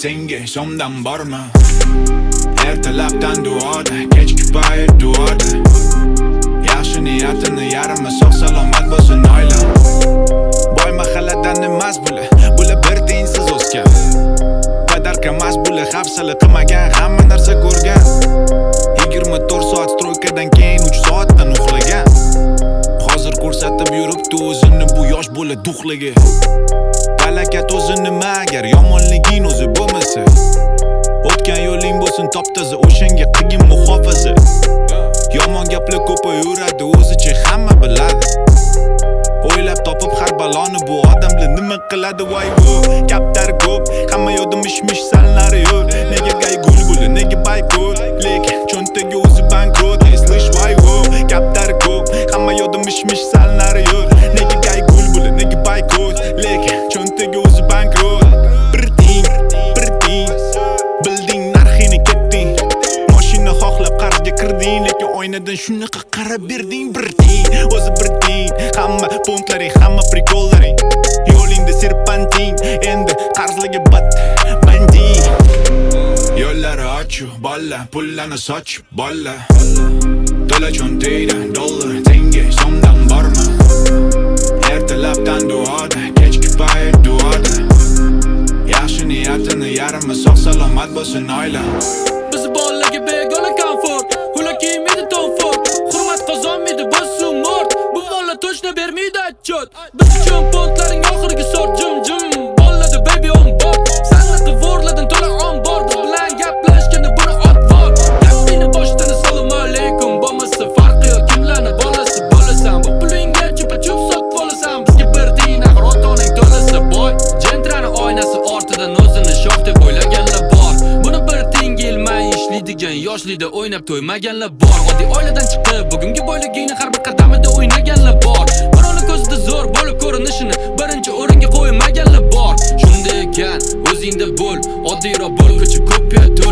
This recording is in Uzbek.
tenga so'mdan borma. Ertalabdan duoda, kechki payt duoda. Yaxshi niyatini yarmi sog' salomat bo'lsin oila. Boy mahalladan emas bular bir tengsiz o'sgan. Qadarga mas bular hafsala qilmagan, hamma narsa ko'rgan. 24 soat stroykadan keyin 3 soatdan uxlagan. Hozir ko'rsatib yuribdi o'zini bu yosh bola duxligi. Falakat o'zi nima agar yomonliging o'zi bo'lmasa? O'tgan yo'ling bo'lsin top-toza, o'shanga qilgin muhofaza. Yomon gaplar ko'payuradi, o'zicha hamma biladi. O'ylab topib har baloni bu odamlar nima qiladi voy bu? Gaplar ko'p, hamma yo'da mish-mish sanlari yo'q. Nega gaygul bo'li, nega baykul? Lekin cho'ntagi o'zi bankrot, eslish voy bu. Gaplar ko'p, hamma yo'da mish-mish sanlari yo'q. Nega gaygul bo'li, nega baykul? Lekin cho'ntagi o'zi bankrot. Bilding narxini ketding. Mashina xohlab qarzga kirding, lekin oynadan shunaqa qarab berding bir tiyin. O'zi bir tiyin, hamma punktlaring, hamma prikollaring. Yo'lingda serpanting, endi qarzlarga banding. Yo'llari ochiq, bolla, pullarni sochib, bolla. To'la cho'ntakda dollar, tenga so'mdan borma. Ertalabdan duoda, kechki payt duoda. Yaxshi niyatini yarmi sog' salomat bo'lsin oila. Biz bolalarga begona komfort, ular kiymaydi tomfort. Hurmat qozonmaydi biz mort. Bu bola to'shna bermaydi atchot. Biz uchun pontlaring oxirgi sort jim-jim. Bolladi baby on board. San'atni vorladan to'la on board. Bilan gaplashganda buni otvor. Gapini boshdan assalomu alaykum. Bo'lmasa farqi yo'q kimlarni bolasi bo'lasan. Bu pulingga chupa-chup sotib olasan. Bizga bir tiyin axir ota-onang to'lasa boy. Gentrani oynasi ortidan o'zini shoh deb o'ylaganlar bor. Buni bir tiyinga ilmay ishlaydigan yoshlikda o'ynab to'ymaganlar bor. Oddiy oiladan chiqib bugungi boyligingni har bir qadamida o'ynaganlar bor. Birovni ko'zida zo'r bo'lib ko'rinishini birinchi o'ringa qo'ymaganlar bor. Shunday ekan o'zingda bo'l, oddiyroq bo'l, ko'cha ko'p